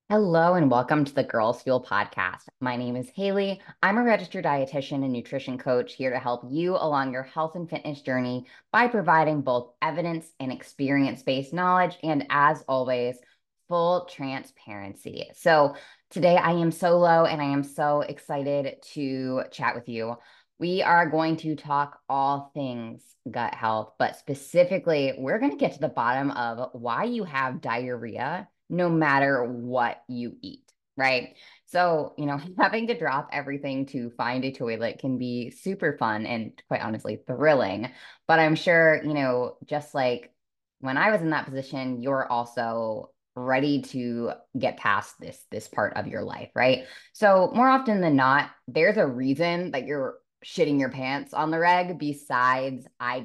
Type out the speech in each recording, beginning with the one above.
Hello and welcome to the Girls Fuel podcast. My name is Haley. I'm a registered dietitian and nutrition coach here to help you along your health and fitness journey by providing both evidence and experience-based knowledge, and as always, full transparency. So today I am solo and I am so excited to chat with you. We are going to talk all things gut health, but specifically, we're going to get to the bottom of why you have diarrhea no matter what you eat, right? So, having to drop everything to find a toilet can be super fun and quite honestly thrilling. But I'm sure, just like when I was in that position, you're also ready to get past this part of your life, right? So, more often than not, there's a reason that you're shitting your pants on the reg besides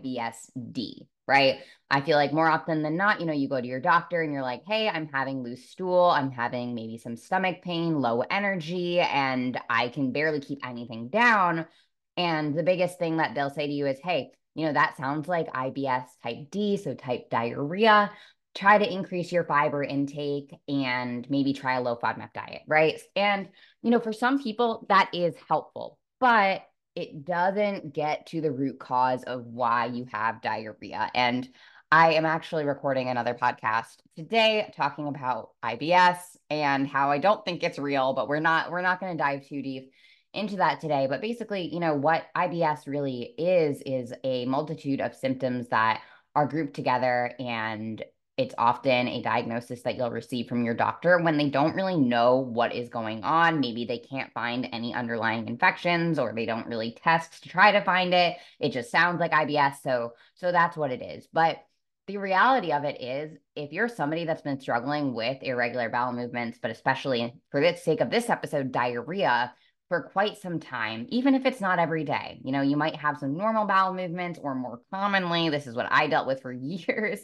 IBS-D, right? I feel like more often than not, you go to your doctor and you're like, hey, I'm having loose stool. I'm having maybe some stomach pain, low energy, and I can barely keep anything down. And the biggest thing that they'll say to you is, hey, that sounds like IBS type D, so type diarrhea. Try to increase your fiber intake and maybe try a low FODMAP diet, right? And, for some people, that is helpful, but it doesn't get to the root cause of why you have diarrhea. And I am actually recording another podcast today talking about IBS and how I don't think it's real, but we're not going to dive too deep into that today. But basically, what IBS really is a multitude of symptoms that are grouped together, and it's often a diagnosis that you'll receive from your doctor when they don't really know what is going on. Maybe they can't find any underlying infections or they don't really test to try to find it. It just sounds like IBS. So that's what it is. But the reality of it is, if you're somebody that's been struggling with irregular bowel movements, but especially for the sake of this episode, diarrhea, for quite some time, even if it's not every day, you might have some normal bowel movements, or more commonly, this is what I dealt with for years.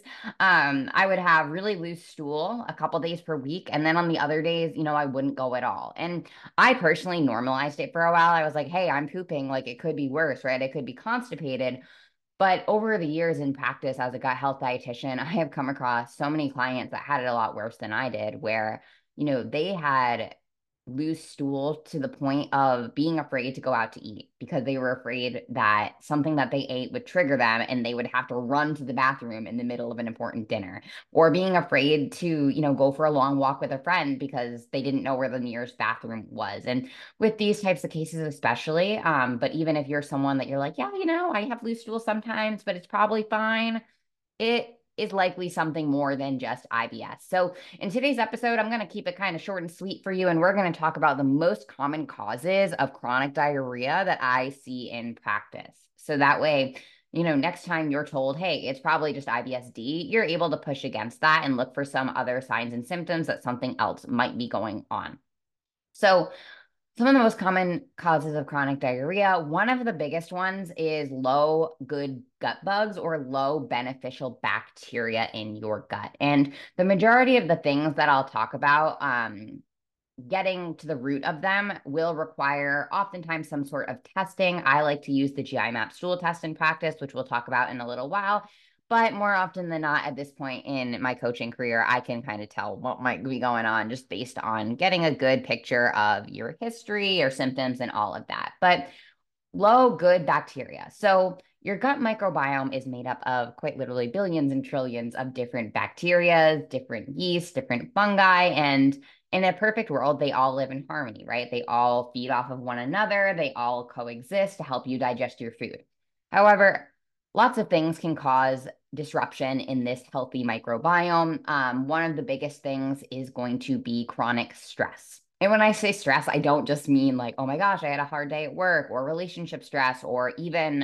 I would have really loose stool a couple days per week. And then on the other days, I wouldn't go at all. And I personally normalized it for a while. I was like, hey, I'm pooping. Like, it could be worse, right? I could be constipated. But over the years in practice as a gut health dietitian, I have come across so many clients that had it a lot worse than I did, where, they had loose stool to the point of being afraid to go out to eat because they were afraid that something that they ate would trigger them and they would have to run to the bathroom in the middle of an important dinner, or being afraid to, go for a long walk with a friend because they didn't know where the nearest bathroom was. And with these types of cases especially, but even if you're someone that you're like, yeah, I have loose stool sometimes, but it's probably fine, it is likely something more than just IBS. So in today's episode, I'm going to keep it kind of short and sweet for you, and we're going to talk about the most common causes of chronic diarrhea that I see in practice. So that way, next time you're told, hey, it's probably just IBS-D, you're able to push against that and look for some other signs and symptoms that something else might be going on. So some of the most common causes of chronic diarrhea, one of the biggest ones is low good gut bugs or low beneficial bacteria in your gut. And the majority of the things that I'll talk about, getting to the root of them will require oftentimes some sort of testing. I like to use the GI map stool test in practice, which we'll talk about in a little while. But more often than not, at this point in my coaching career, I can kind of tell what might be going on just based on getting a good picture of your history or symptoms and all of that. But low good bacteria. So your gut microbiome is made up of quite literally billions and trillions of different bacteria, different yeasts, different fungi, and in a perfect world, they all live in harmony, right? They all feed off of one another. They all coexist to help you digest your food. However, lots of things can cause disruption in this healthy microbiome. One of the biggest things is going to be chronic stress. And when I say stress, I don't just mean like, oh my gosh, I had a hard day at work, or relationship stress, or even,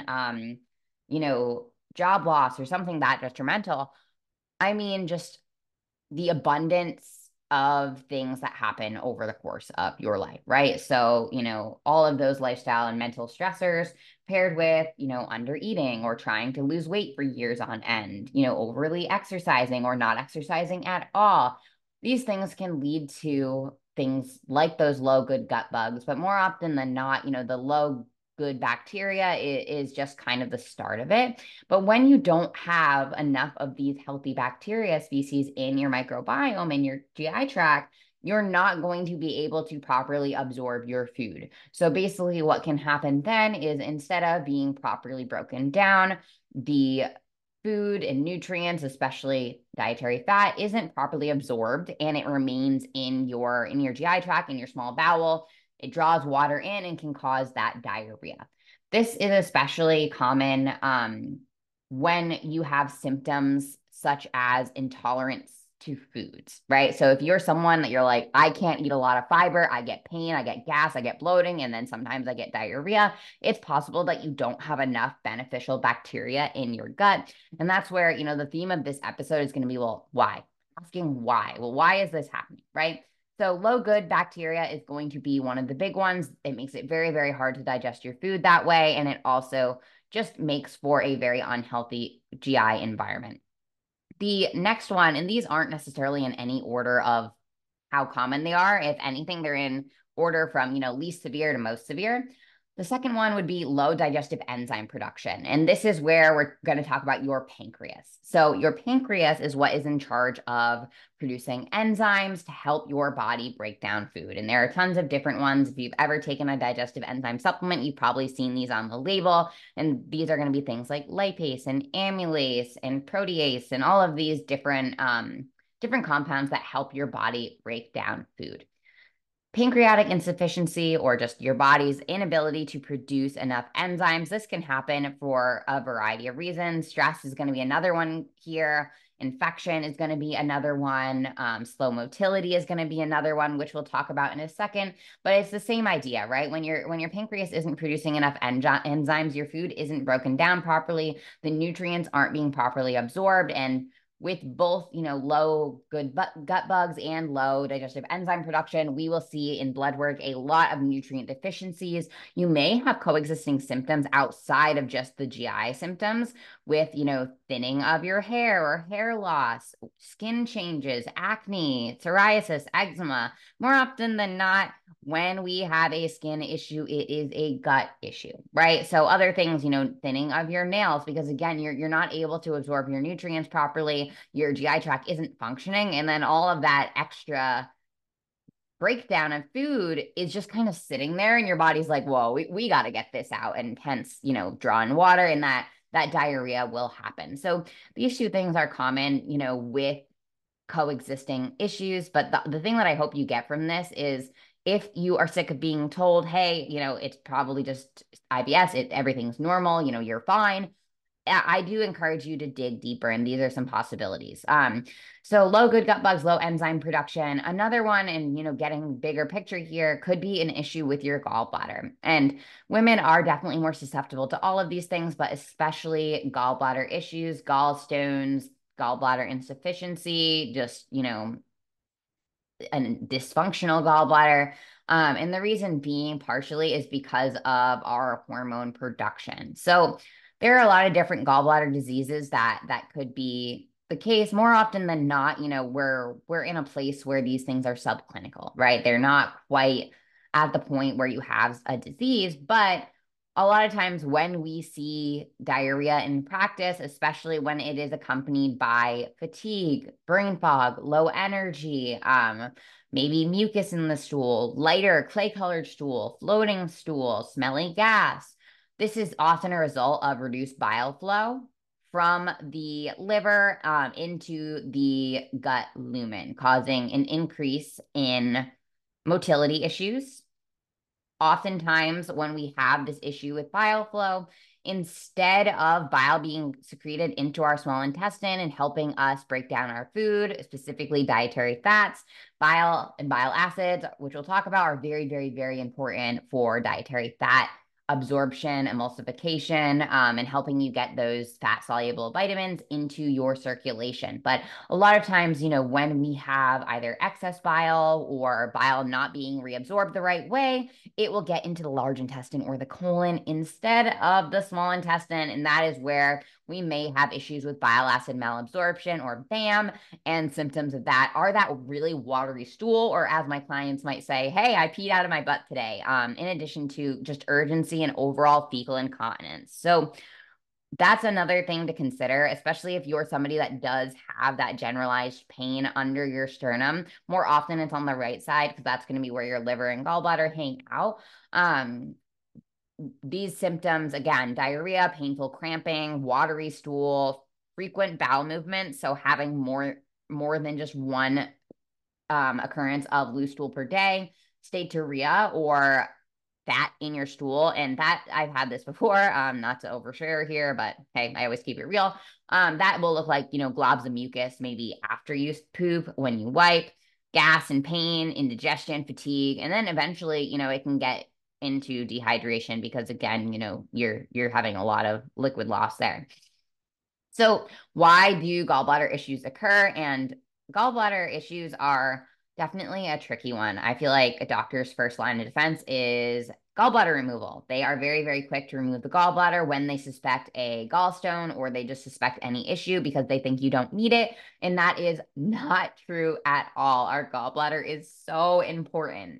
job loss or something that detrimental. I mean, just the abundance of things that happen over the course of your life, right? So, all of those lifestyle and mental stressors paired with, under eating or trying to lose weight for years on end, overly exercising or not exercising at all. These things can lead to things like those low good gut bugs, but more often than not, the low good bacteria is just kind of the start of it. But when you don't have enough of these healthy bacteria species in your microbiome, in your GI tract, you're not going to be able to properly absorb your food. So basically what can happen then is instead of being properly broken down, the food and nutrients, especially dietary fat, isn't properly absorbed and it remains in your GI tract, in your small bowel. It draws water in and can cause that diarrhea. This is especially common when you have symptoms such as intolerance to foods, right? So if you're someone that you're like, I can't eat a lot of fiber, I get pain, I get gas, I get bloating, and then sometimes I get diarrhea, it's possible that you don't have enough beneficial bacteria in your gut. And that's where, the theme of this episode is going to be, well, why? Asking why. Well, why is this happening, right? So low good bacteria is going to be one of the big ones. It makes it very, very hard to digest your food that way. And it also just makes for a very unhealthy GI environment. The next one, and these aren't necessarily in any order of how common they are. If anything, they're in order from, least severe to most severe. The second one would be low digestive enzyme production. And this is where we're going to talk about your pancreas. So your pancreas is what is in charge of producing enzymes to help your body break down food. And there are tons of different ones. If you've ever taken a digestive enzyme supplement, you've probably seen these on the label. And these are going to be things like lipase and amylase and protease and all of these different compounds that help your body break down food. Pancreatic insufficiency, or just your body's inability to produce enough enzymes. This can happen for a variety of reasons. Stress is going to be another one here. Infection is going to be another one. Slow motility is going to be another one, which we'll talk about in a second. But it's the same idea, right? When your pancreas isn't producing enough enzymes, your food isn't broken down properly, the nutrients aren't being properly absorbed, and with both, low good gut bugs and low digestive enzyme production, we will see in blood work a lot of nutrient deficiencies. You may have coexisting symptoms outside of just the GI symptoms with, thinning of your hair or hair loss, skin changes, acne, psoriasis, eczema. More often than not, when we have a skin issue, it is a gut issue, right? So other things, thinning of your nails, because again, you're not able to absorb your nutrients properly, your GI tract isn't functioning, and then all of that extra breakdown of food is just kind of sitting there, and your body's like, whoa, we got to get this out, and hence, drawing water, and that diarrhea will happen. So these two things are common, with coexisting issues. But the thing that I hope you get from this is, if you are sick of being told, hey, it's probably just IBS, everything's normal, you're fine, I do encourage you to dig deeper, and these are some possibilities. So low good gut bugs, low enzyme production. Another one, and getting bigger picture here, could be an issue with your gallbladder. And women are definitely more susceptible to all of these things, but especially gallbladder issues, gallstones, gallbladder insufficiency, just, a dysfunctional gallbladder. And the reason being partially is because of our hormone production. So there are a lot of different gallbladder diseases that could be the case. More often than not, we're in a place where these things are subclinical, right? They're not quite at the point where you have a disease, but a lot of times when we see diarrhea in practice, especially when it is accompanied by fatigue, brain fog, low energy, maybe mucus in the stool, lighter clay-colored stool, floating stool, smelly gas, this is often a result of reduced bile flow from the liver into the gut lumen, causing an increase in motility issues. Oftentimes, when we have this issue with bile flow, instead of bile being secreted into our small intestine and helping us break down our food, specifically dietary fats, bile and bile acids, which we'll talk about, are very, very, very important for dietary fat absorption, emulsification, and helping you get those fat soluble vitamins into your circulation. But a lot of times, when we have either excess bile or bile not being reabsorbed the right way, it will get into the large intestine or the colon instead of the small intestine. And that is where we may have issues with bile acid malabsorption, or BAM, and symptoms of that are that really watery stool, or as my clients might say, hey, I peed out of my butt today, in addition to just urgency and overall fecal incontinence. So That's another thing to consider, especially if you're somebody that does have that generalized pain under your sternum. More often, it's on the right side because that's going to be where your liver and gallbladder hang out. Um, these symptoms, again, diarrhea, painful cramping, watery stool, frequent bowel movement. So having more than just one occurrence of loose stool per day, steatorrhea, or fat in your stool. And that I've had this before, not to overshare here, but hey, I always keep it real. That will look like, globs of mucus maybe after you poop, when you wipe, gas and pain, indigestion, fatigue, and then eventually, it can get into dehydration because again, you're having a lot of liquid loss there. So why do gallbladder issues occur? And gallbladder issues are definitely a tricky one. I feel like a doctor's first line of defense is gallbladder removal. They are very, very quick to remove the gallbladder when they suspect a gallstone or they just suspect any issue because they think you don't need it. And that is not true at all. Our gallbladder is so important.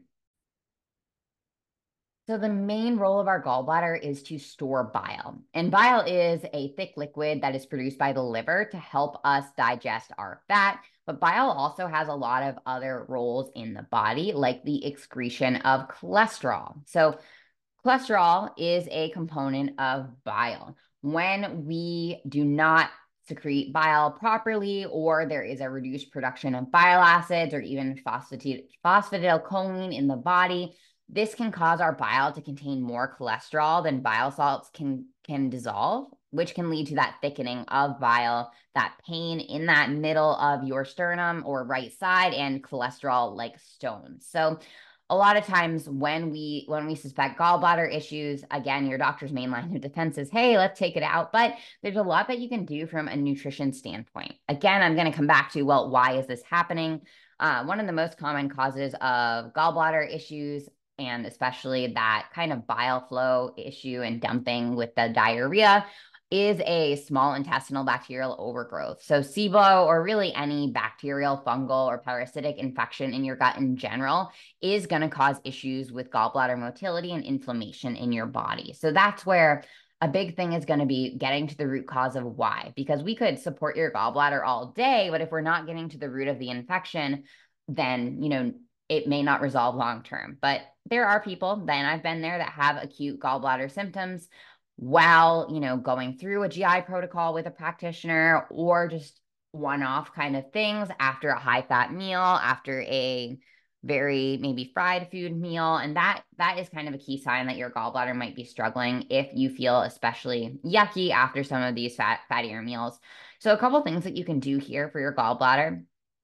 So the main role of our gallbladder is to store bile. And bile is a thick liquid that is produced by the liver to help us digest our fat. But bile also has a lot of other roles in the body, like the excretion of cholesterol. So cholesterol is a component of bile. When we do not secrete bile properly, or there is a reduced production of bile acids or even phosphatidylcholine in the body, this can cause our bile to contain more cholesterol than bile salts can dissolve, which can lead to that thickening of bile, that pain in that middle of your sternum or right side, and cholesterol like stones. So a lot of times when we suspect gallbladder issues, again, your doctor's main line of defense is, hey, let's take it out. But there's a lot that you can do from a nutrition standpoint. Again, I'm going to come back to, well, why is this happening? One of the most common causes of gallbladder issues, and especially that kind of bile flow issue and dumping with the diarrhea, is a small intestinal bacterial overgrowth. So SIBO, or really any bacterial, fungal, or parasitic infection in your gut in general, is going to cause issues with gallbladder motility and inflammation in your body. So that's where a big thing is going to be getting to the root cause of why, because we could support your gallbladder all day, but if we're not getting to the root of the infection, then, it may not resolve long term. But there are people, then I've been there, that have acute gallbladder symptoms while, going through a GI protocol with a practitioner, or just one-off kind of things after a high fat meal, after a very maybe fried food meal. And that is kind of a key sign that your gallbladder might be struggling if you feel especially yucky after some of these fattier meals. So a couple things that you can do here for your gallbladder,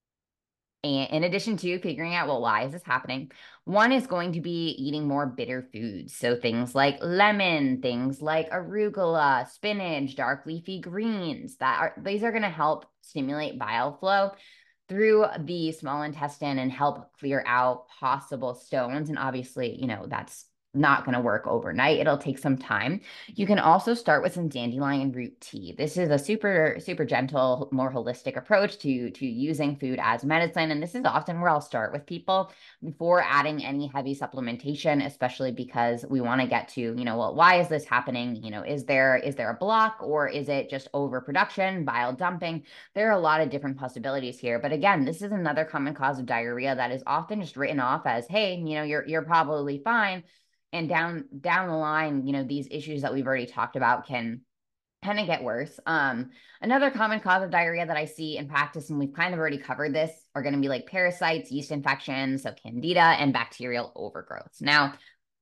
and in addition to figuring out, well, why is this happening? One is going to be eating more bitter foods. So things like lemon, things like arugula, spinach, dark leafy greens, these are going to help stimulate bile flow through the small intestine and help clear out possible stones. And obviously, that's not going to work overnight. It'll take some time. You can also start with some dandelion root tea. This is a super, super gentle, more holistic approach to using food as medicine. And this is often where I'll start with people before adding any heavy supplementation, especially because we want to get to, well, why is this happening? Is there a block, or is it just overproduction, bile dumping? There are a lot of different possibilities here. But again, this is another common cause of diarrhea that is often just written off as, hey, you're probably fine. And down the line, these issues that we've already talked about can kind of get worse. Another common cause of diarrhea that I see in practice, and we've kind of already covered this, are going to be like parasites, yeast infections, so candida, and bacterial overgrowths. Now,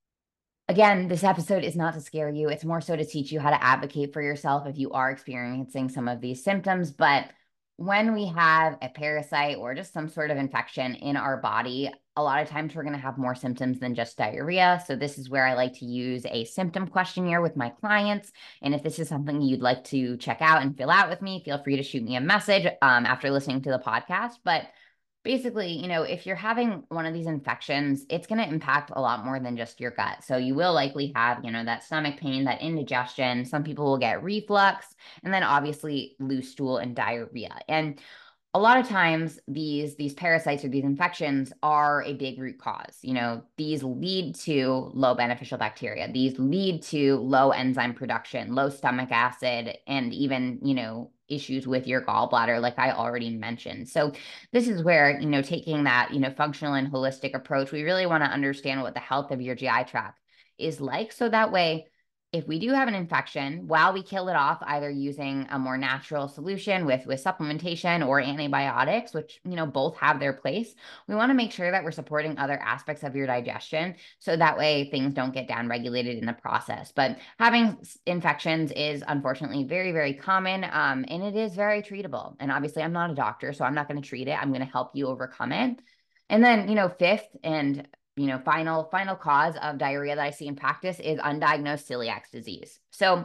again, this episode is not to scare you. It's more so to teach you how to advocate for yourself if you are experiencing some of these symptoms. But when we have a parasite or just some sort of infection in our body, a lot of times we're going to have more symptoms than just diarrhea. So this is where I like to use a symptom questionnaire with my clients. And if this is something you'd like to check out and fill out with me, feel free to shoot me a message after listening to the podcast. But basically, if you're having one of these infections, it's going to impact a lot more than just your gut. So you will likely have, that stomach pain, that indigestion. Some people will get reflux, and then obviously loose stool and diarrhea. And a lot of times these parasites or these infections are a big root cause. These lead to low beneficial bacteria. These lead to low enzyme production, low stomach acid, and even, issues with your gallbladder, like I already mentioned. So this is where, taking that, functional and holistic approach, we really want to understand what the health of your GI tract is like. So that way, if we do have an infection, while we kill it off, either using a more natural solution with supplementation or antibiotics, which, both have their place, we want to make sure that we're supporting other aspects of your digestion. So that way things don't get downregulated in the process. But having infections is unfortunately very, very common. And it is very treatable. And obviously I'm not a doctor, so I'm not going to treat it. I'm going to help you overcome it. And then, fifth and final cause of diarrhea that I see in practice is undiagnosed celiac disease. So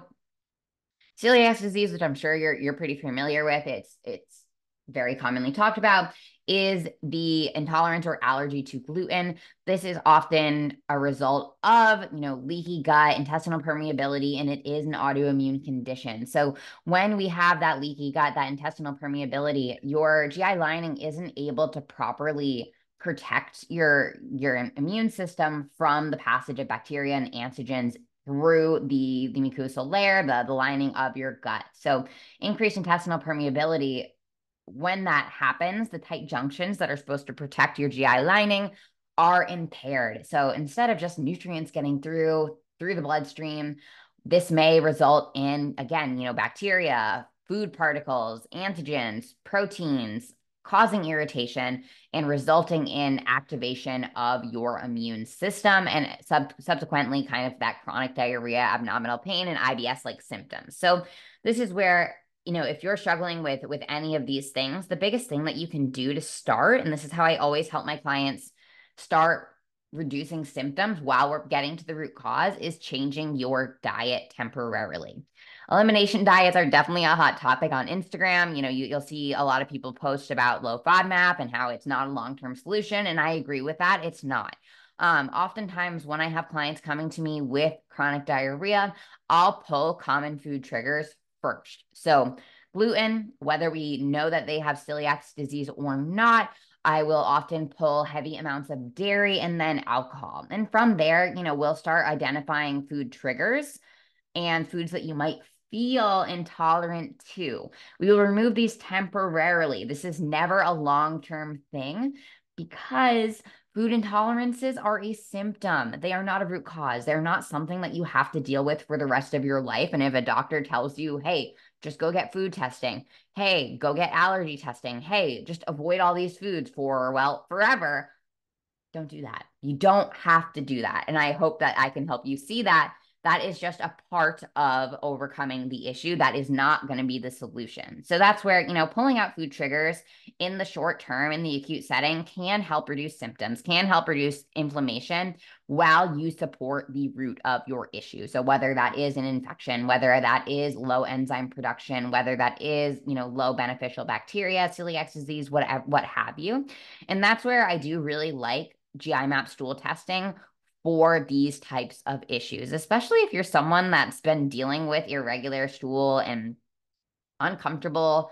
celiac disease, which I'm sure you're pretty familiar with, it's very commonly talked about, is the intolerance or allergy to gluten. This is often a result of, leaky gut, intestinal permeability, and it is an autoimmune condition. So when we have that leaky gut, that intestinal permeability, your GI lining isn't able to properly protect your immune system from the passage of bacteria and antigens through the mucosal layer, the lining of your gut. So increased intestinal permeability, when that happens, the tight junctions that are supposed to protect your GI lining are impaired. So instead of just nutrients getting through the bloodstream, this may result in, again, bacteria, food particles, antigens, proteins, causing irritation and resulting in activation of your immune system and subsequently kind of that chronic diarrhea, abdominal pain, and IBS-like symptoms. So this is where, if you're struggling with any of these things, the biggest thing that you can do to start, and this is how I always help my clients start reducing symptoms while we're getting to the root cause, is changing your diet temporarily. Elimination diets are definitely a hot topic on Instagram. You'll see a lot of people post about low FODMAP and how it's not a long-term solution. And I agree with that. It's not. Oftentimes when I have clients coming to me with chronic diarrhea, I'll pull common food triggers first. So gluten, whether we know that they have celiac disease or not, I will often pull heavy amounts of dairy and then alcohol. And from there, we'll start identifying food triggers and foods that you might feel intolerant to. We will remove these temporarily. This is never a long-term thing because food intolerances are a symptom. They are not a root cause. They're not something that you have to deal with for the rest of your life. And if a doctor tells you, hey, just go get food testing. Hey, go get allergy testing. Hey, just avoid all these foods for, well, forever. Don't do that. You don't have to do that. And I hope that I can help you see that. That is just a part of overcoming the issue. That is not going to be the solution. So that's where, pulling out food triggers in the short term, in the acute setting, can help reduce symptoms, can help reduce inflammation while you support the root of your issue. So whether that is an infection, whether that is low enzyme production, whether that is, low beneficial bacteria, celiac disease, whatever, what have you. And that's where I do really like GI map stool testing for these types of issues, especially if you're someone that's been dealing with irregular stool and uncomfortable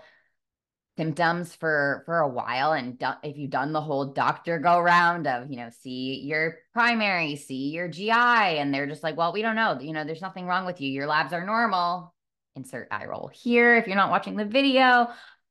symptoms for a while. And if you've done the whole doctor go round of, see your primary, see your GI, and they're just like, well, we don't know, there's nothing wrong with you. Your labs are normal. Insert eye roll here if you're not watching the video.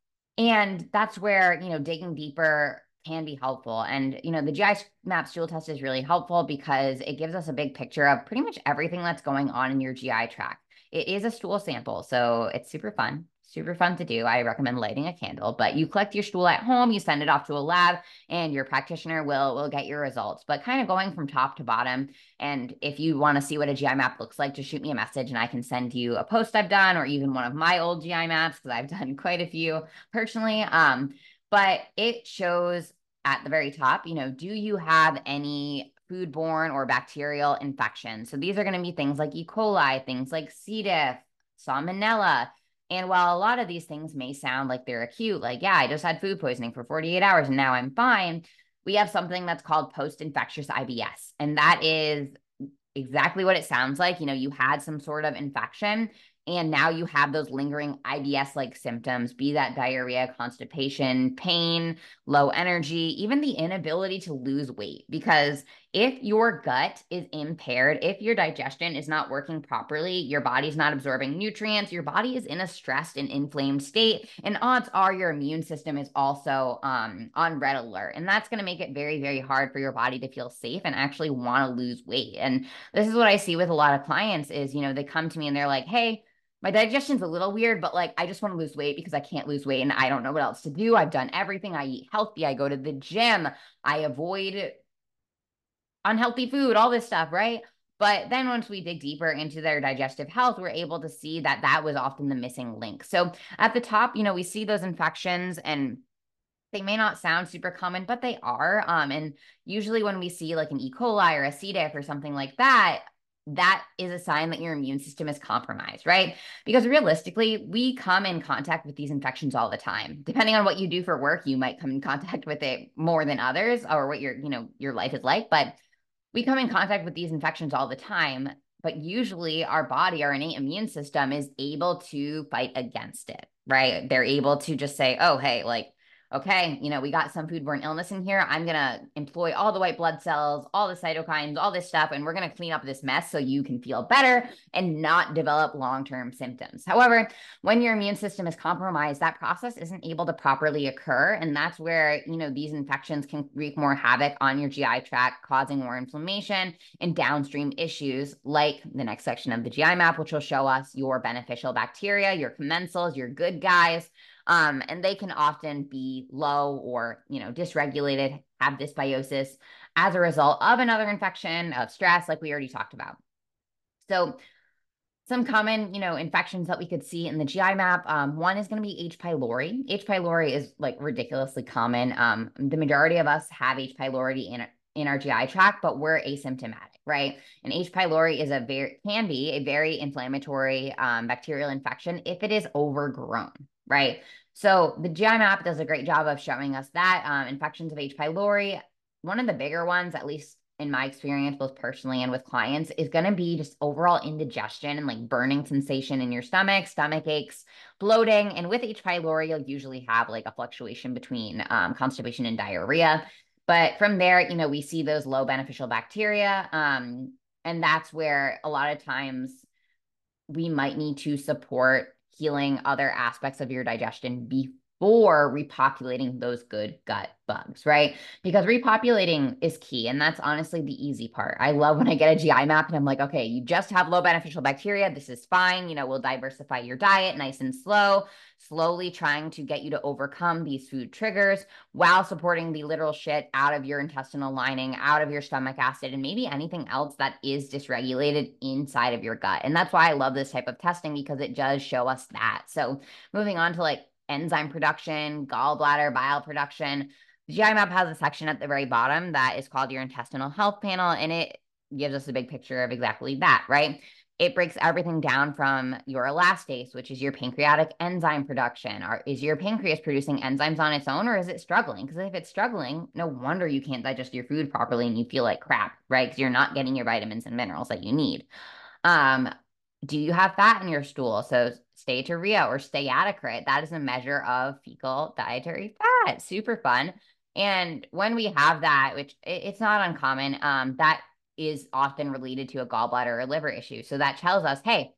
And that's where, digging deeper can be helpful. And, the GI map stool test is really helpful because it gives us a big picture of pretty much everything that's going on in your GI tract. It is a stool sample, so it's super fun to do. I recommend lighting a candle, but you collect your stool at home, you send it off to a lab, and your practitioner will get your results. But kind of going from top to bottom, and if you want to see what a GI map looks like, just shoot me a message and I can send you a post I've done or even one of my old GI maps because I've done quite a few personally. But it shows at the very top, do you have any foodborne or bacterial infections? So these are going to be things like E. coli, things like C. diff, salmonella. And while a lot of these things may sound like they're acute, like, yeah, I just had food poisoning for 48 hours and now I'm fine, we have something that's called post-infectious IBS. And that is exactly what it sounds like. You had some sort of infection And now you have those lingering IBS-like symptoms, be that diarrhea, constipation, pain, low energy, even the inability to lose weight. Because if your gut is impaired, if your digestion is not working properly, your body's not absorbing nutrients, your body is in a stressed and inflamed state, and odds are your immune system is also on red alert. And that's going to make it very, very hard for your body to feel safe and actually want to lose weight. And this is what I see with a lot of clients is, they come to me and they're like, hey, my digestion's a little weird, but like, I just want to lose weight because I can't lose weight and I don't know what else to do. I've done everything. I eat healthy. I go to the gym. I avoid unhealthy food, all this stuff, right? But then once we dig deeper into their digestive health, we're able to see that that was often the missing link. So at the top, we see those infections, and they may not sound super common, but they are. And usually when we see like an E. coli or a C. diff or something like that, that is a sign that your immune system is compromised, right? Because realistically, we come in contact with these infections all the time. Depending on what you do for work, you might come in contact with it more than others, or what your life is like. But we come in contact with these infections all the time, but usually our body, our innate immune system is able to fight against it, right? They're able to just say, oh, hey, like, okay, we got some foodborne illness in here. I'm going to employ all the white blood cells, all the cytokines, all this stuff, and we're going to clean up this mess so you can feel better and not develop long-term symptoms. However, when your immune system is compromised, that process isn't able to properly occur. And that's where, these infections can wreak more havoc on your GI tract, causing more inflammation and downstream issues like the next section of the GI map, which will show us your beneficial bacteria, your commensals, your good guys. And they can often be low or, dysregulated, have dysbiosis as a result of another infection, of stress, like we already talked about. So some common, infections that we could see in the GI map. One is going to be H. pylori. H. pylori is like ridiculously common. The majority of us have H. pylori in our GI tract, but we're asymptomatic, right? And H. pylori can be a very inflammatory bacterial infection if it is overgrown, right? So the GI map does a great job of showing us that infections of H. pylori, one of the bigger ones, at least in my experience, both personally and with clients, is going to be just overall indigestion and like burning sensation in your stomach, stomach aches, bloating. And with H. pylori, you'll usually have like a fluctuation between constipation and diarrhea. But from there, we see those low beneficial bacteria. And that's where a lot of times we might need to support healing other aspects of your digestion before repopulating those good gut bugs, right? Because repopulating is key. And that's honestly the easy part. I love when I get a GI map and I'm like, okay, you just have low beneficial bacteria. This is fine. We'll diversify your diet nice and slowly trying to get you to overcome these food triggers while supporting the literal shit out of your intestinal lining, out of your stomach acid, and maybe anything else that is dysregulated inside of your gut. And that's why I love this type of testing, because it does show us that. So moving on to like enzyme production, gallbladder, bile production. The GI map has a section at the very bottom that is called your intestinal health panel, and it gives us a big picture of exactly that, right? It breaks everything down from your elastase, which is your pancreatic enzyme production. Is your pancreas producing enzymes on its own, or is it struggling? Because if it's struggling, no wonder you can't digest your food properly and you feel like crap, right? Because you're not getting your vitamins and minerals that you need. Do you have fat in your stool? So steatorrhea or steatocrit, that is a measure of fecal dietary fat. Super fun. And when we have that, which it's not uncommon, that is often related to a gallbladder or liver issue. So that tells us, hey,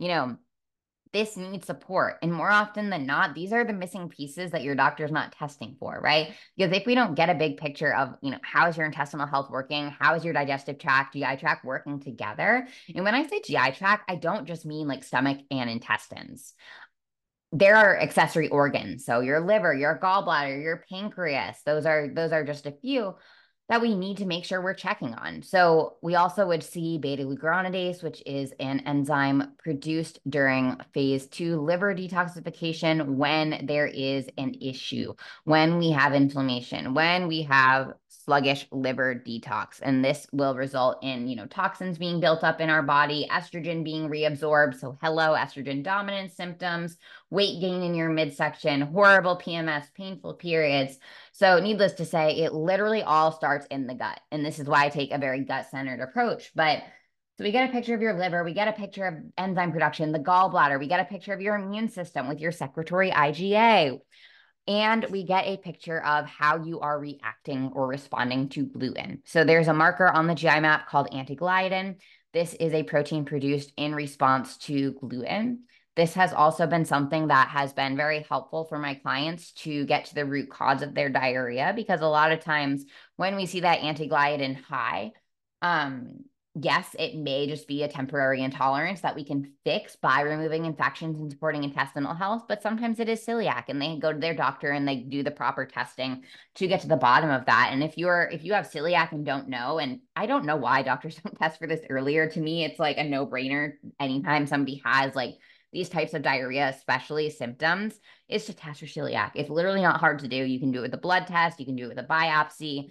this needs support. And more often than not, these are the missing pieces that your doctor's not testing for, right? Because if we don't get a big picture of, how is your intestinal health working? How is your digestive tract, GI tract working together? And when I say GI tract, I don't just mean like stomach and intestines. There are accessory organs. So your liver, your gallbladder, your pancreas, those are just a few that we need to make sure we're checking on. So we also would see beta-glucuronidase, which is an enzyme produced during phase 2 liver detoxification when there is an issue, when we have inflammation, when we have sluggish liver detox. And this will result in, toxins being built up in our body, estrogen being reabsorbed. So hello, estrogen dominance symptoms, weight gain in your midsection, horrible PMS, painful periods. So needless to say, it literally all starts in the gut. And this is why I take a very gut-centered approach. But So we get a picture of your liver, we get a picture of enzyme production, the gallbladder, we get a picture of your immune system with your secretory IgA, and we get a picture of how you are reacting or responding to gluten. So there's a marker on the GI map called antigliadin. This is a protein produced in response to gluten. This has also been something that has been very helpful for my clients to get to the root cause of their diarrhea, because a lot of times when we see that antigliadin high, um, yes, it may just be a temporary intolerance that we can fix by removing infections and supporting intestinal health, but sometimes it is celiac, and they go to their doctor and they do the proper testing to get to the bottom of that. And if you have celiac and don't know, and I don't know why doctors don't test for this earlier, to me it's like a no-brainer anytime somebody has like these types of diarrhea, especially symptoms, is to test for celiac. It's literally not hard to do. You can do it with a blood test, you can do it with a biopsy.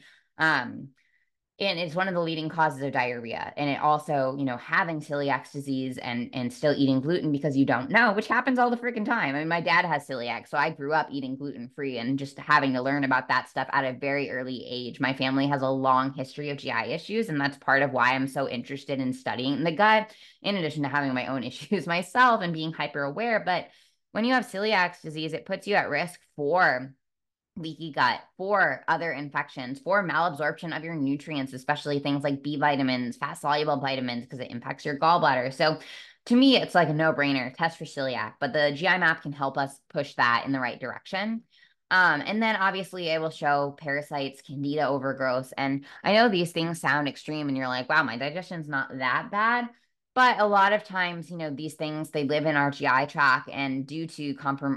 And it's one of the leading causes of diarrhea. And it also, having celiac disease and still eating gluten because you don't know, which happens all the freaking time. I mean, my dad has celiac, so I grew up eating gluten-free and just having to learn about that stuff at a very early age. My family has a long history of GI issues, and that's part of why I'm so interested in studying the gut, in addition to having my own issues myself and being hyper aware. But when you have celiac disease, it puts you at risk for leaky gut, for other infections, for malabsorption of your nutrients, especially things like B vitamins, fat soluble vitamins, because it impacts your gallbladder. So to me, it's like a no-brainer, test for celiac, but the GI map can help us push that in the right direction. And then obviously it will show parasites, candida overgrowth. And I know these things sound extreme and you're like, wow, my digestion's not that bad. But a lot of times, these things, they live in our GI tract, and due to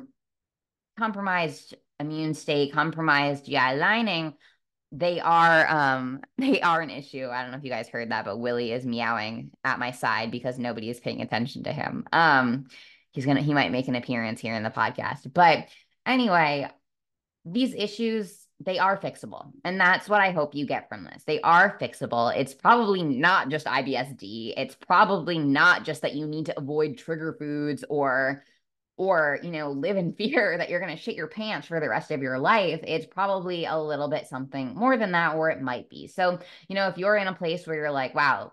compromised immune state, compromised GI lining, they are they are an issue. I don't know if you guys heard that, but Willie is meowing at my side because nobody is paying attention to him. He might make an appearance here in the podcast. But anyway, these issues, they are fixable. And that's what I hope you get from this. They are fixable. It's probably not just IBS-D. It's probably not just that you need to avoid trigger foods or live in fear that you're going to shit your pants for the rest of your life. It's probably a little bit something more than that, or it might be. So, if you're in a place where you're like, wow,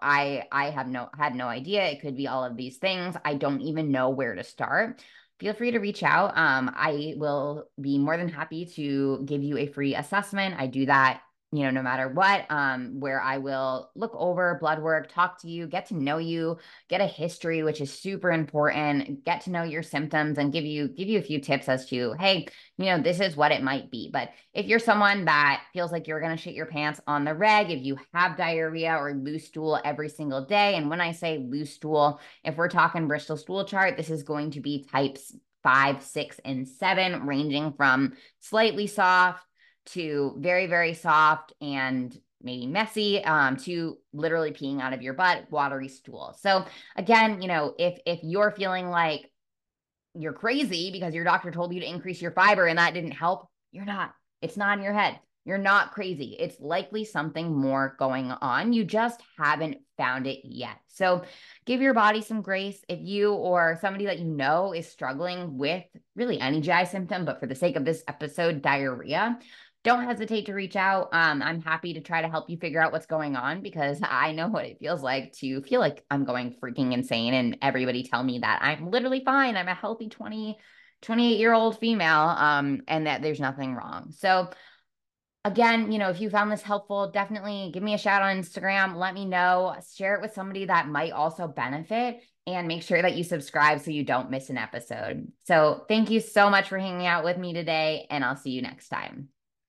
I had no idea it could be all of these things, I don't even know where to start, feel free to reach out. I will be more than happy to give you a free assessment. I do that, no matter what, where I will look over blood work, talk to you, get to know you, get a history, which is super important, get to know your symptoms, and give you a few tips as to, hey, this is what it might be. But if you're someone that feels like you're going to shit your pants on the reg, if you have diarrhea or loose stool every single day, and when I say loose stool, if we're talking Bristol stool chart, this is going to be types 5, 6, and 7, ranging from slightly soft to very, very soft and maybe messy, to literally peeing out of your butt, watery stool. So again, if you're feeling like you're crazy because your doctor told you to increase your fiber and that didn't help, you're not. It's not in your head. You're not crazy. It's likely something more going on. You just haven't found it yet. So give your body some grace. If you or somebody that you know is struggling with really any GI symptom, but for the sake of this episode, diarrhea, don't hesitate to reach out. I'm happy to try to help you figure out what's going on, because I know what it feels like to feel like I'm going freaking insane and everybody tell me that I'm literally fine. I'm a healthy 28-year-old female, and that there's nothing wrong. So again, if you found this helpful, definitely give me a shout on Instagram. Let me know, share it with somebody that might also benefit, and make sure that you subscribe so you don't miss an episode. So thank you so much for hanging out with me today, and I'll see you next time.